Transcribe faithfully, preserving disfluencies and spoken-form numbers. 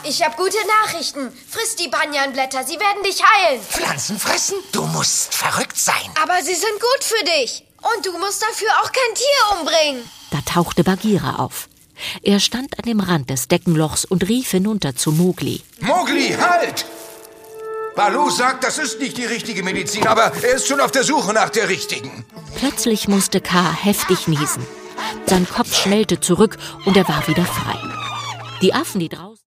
ich habe gute Nachrichten. Friss die Banyanblätter, sie werden dich heilen. Pflanzen fressen? Du musst verrückt sein. Aber sie sind gut für dich. Und du musst dafür auch kein Tier umbringen. Da tauchte Bagheera auf. Er stand an dem Rand des Deckenlochs und rief hinunter zu Mowgli. Mowgli, halt! Baloo sagt, das ist nicht die richtige Medizin, aber er ist schon auf der Suche nach der richtigen. Plötzlich musste Kaa heftig niesen. Sein Kopf schnellte zurück und er war wieder frei. Die Affen, die draußen